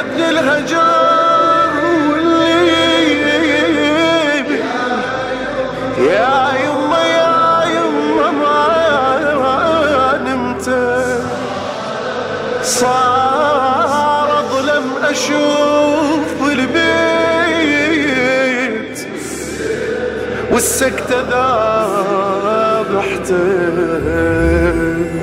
ابن الهجر والليل يا يما ما نمت، صار أظلم أشوف البيت والسكتة ذابحته.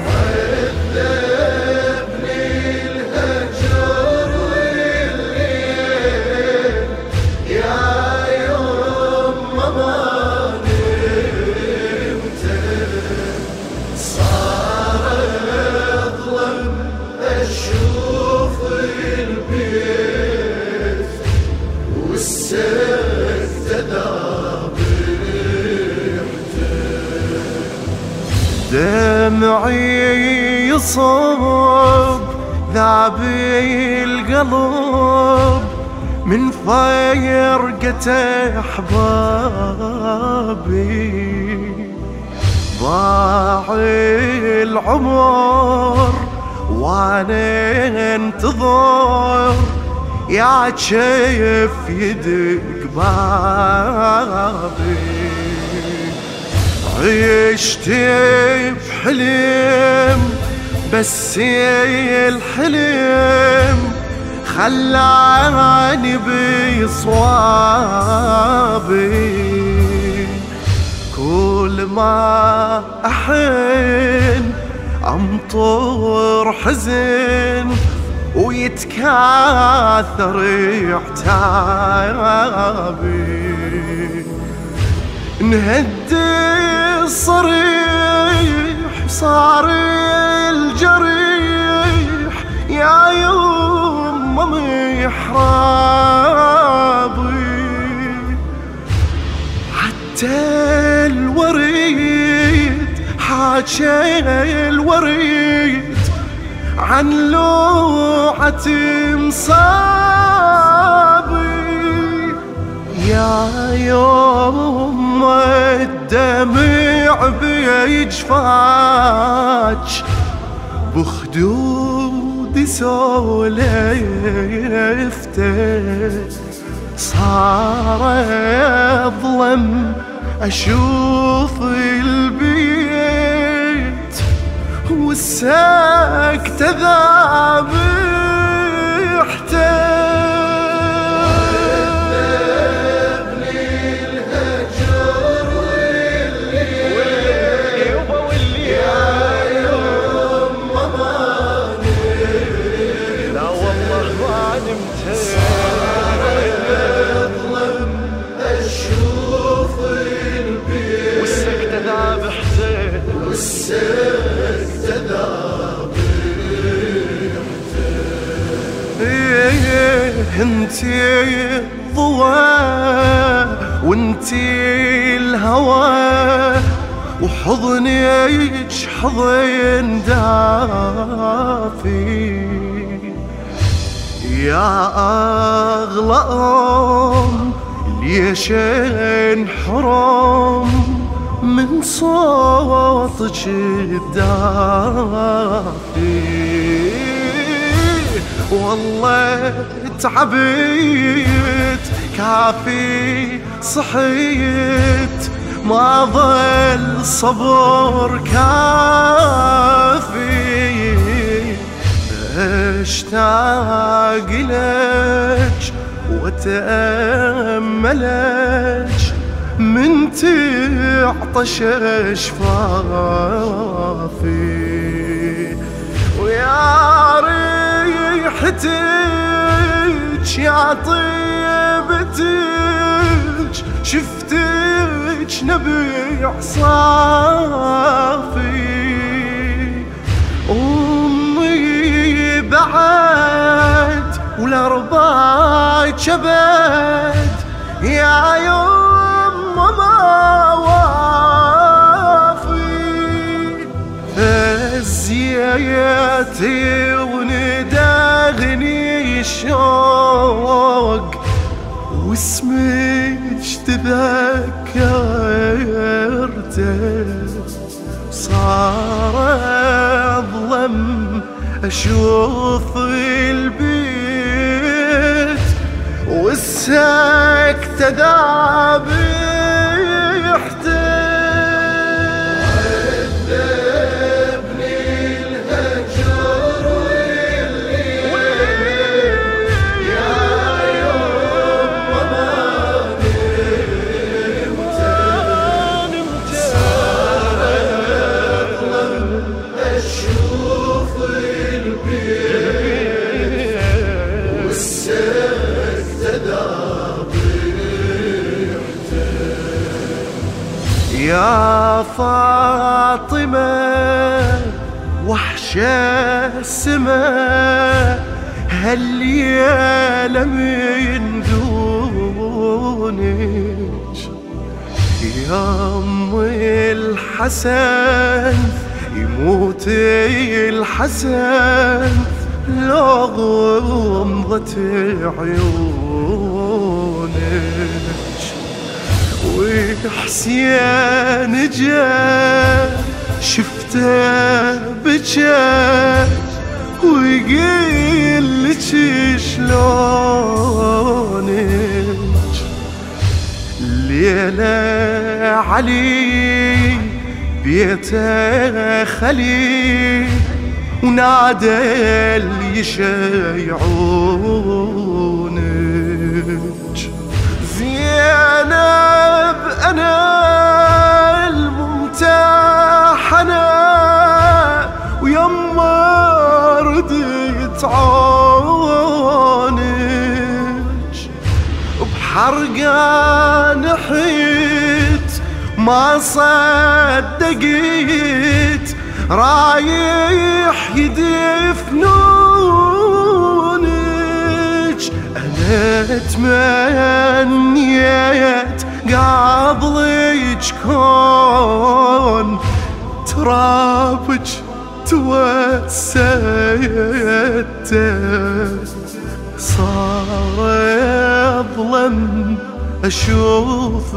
دمعي يصب ذابي القلب من فرقة أحبابي، ضاع العمر وانا انتظر يا كيف يدق بابي. عشت بحلم بس الحلم خلاني بصوابي، كل ما أحن أمطر حزن ويتكاثر عتابي. نهدي الصريح صار الجريح يا يما محرابي، حتى الوريد حاجة الوريد عن لوعة مصابي. يا يما الدمع بيجفاج بخدودي سولفته، صار أظلم أشوف البيت والسكتة ذابحته. انتي ضوى وانتي الهوى وحضنك حضن دافي، يا أغلى أم ليش انحرم من صوتك الدافي. والله تعبيت كافي صحيت ما ظل صبر كافي، اشتاق لك واتأملك من تعطش اشفافي. ويا ريحتك يا طيبتك شفتك نبيع صافي. أمي بعد والأربع شبد يا يما ما وافي، فزيتي ونداغني الشوق واسمك تذكرته، صار أظلم أشوف البيت والسكتة ذابحته يا فاطمة وحشة السما هالليلة من دونك يا أم الحسن يموت الحسن لو غمضت عيونك وحسين جا شفته بجا ويقول لك شلونك ليلة علي بيته خلي ونادى اللي يشيعونك زينب أنا الممتحنة ويما رديت عونك بحرقة نحيت ما صدقيت رايح يدفنونك أنا تمنيت قبلك كون ترابك توسيت صار أظلم أشوف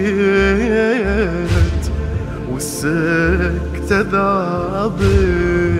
البيت والسكتة ذابت